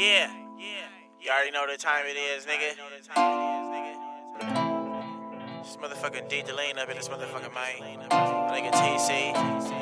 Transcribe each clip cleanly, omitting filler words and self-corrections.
Yeah. You already know the time it is, nigga. This motherfucking D Delane up in this motherfucking mic. Nigga TC.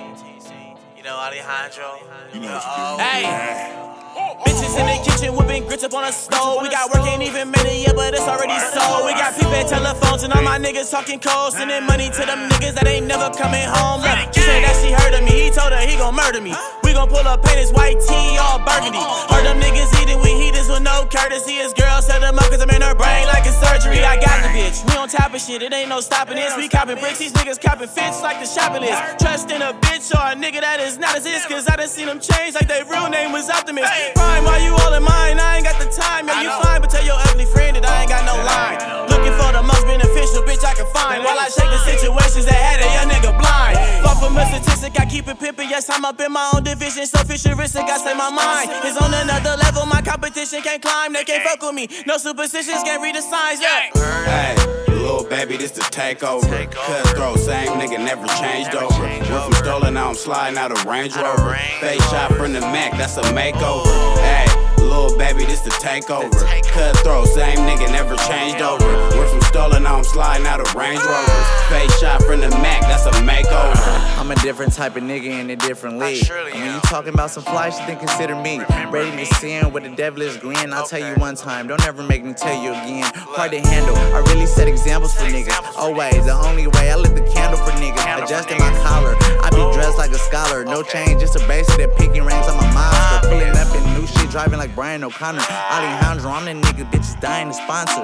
You know, Alejandro. You know what Hey! Bitches in the kitchen whipping grits up on a stove. We got work, ain't even made it yet, but it's already sold. We got people at telephones and all my niggas talking cold. Sending money to them niggas that ain't never coming home. Look, she said that she heard of me, he told her he gon' murder me. We gon' pull up, paint his white tee all burgundy. Heard them niggas eating with heaters with no courtesy. His girl set him up cause I'm in her brain like a surgery. I got the bitch, we on top of shit, it ain't no stopping this. We copping bricks, these niggas copping fits like the shopping list. Trust in a bitch or a nigga that is not as is, cause I done seen them change like their real name was Optimus. Prime, why you all in mine? I ain't got the time. Yeah, you fine, but tell your ugly friend that I ain't got no line. Looking for the most beneficial bitch I can find, while I shake the situations that had a young nigga blind. Fuck from a statistic, I keep it pimpin'. Yes, I'm up in my own division, so futuristic, I say my mind is on another level. My competition can't climb, they can't fuck with me. No superstitions, can't read the signs. Yeah. Hey, little baby, this the takeover. Cutthroat, same nigga, never changed over. Went from stolen, now I'm sliding out a Range Rover. Face shot from the Mac, that's a makeover. Hey, little baby, this the takeover. Cutthroat, same nigga, never changed over. Went from stolen, now I'm sliding out a Range Rover. Face shot from the Mac, that's a makeover. I'm a different type of nigga in a different league. And when you talking about some fly shit, then consider me ready to sin with a devilish grin. I'll tell you one time, don't ever make me tell you again. Hard to handle, I really set examples for niggas. Always, the only way I lit the candle for niggas. Adjusting my collar, I be dressed like a scholar. No change, just a basic that picking ranks on my mind. Still pulling up in new shit, driving like Brian O'Connor. Alejandro, I'm the nigga bitches dying to sponsor.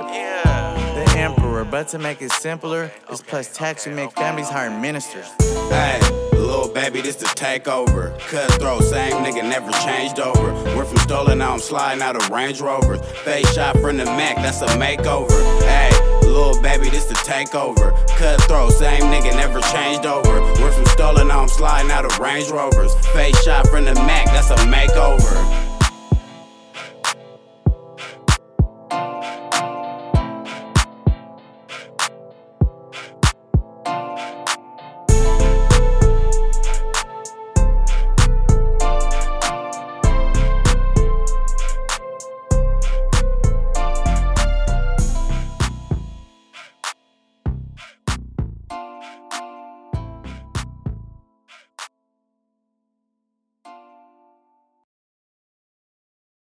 The emperor, but to make it simpler, it's plus tax, we make families hire ministers. Hey, little baby, this the takeover. Cutthroat, same nigga, never changed over. Went from stolen, now I'm sliding out of Range Rovers. Face shot from the Mac, that's a makeover. Hey, little baby, this the takeover. Cutthroat, same nigga, never changed over. Went from stolen, now I'm sliding out of Range Rovers. Face shot from the Mac, that's a makeover.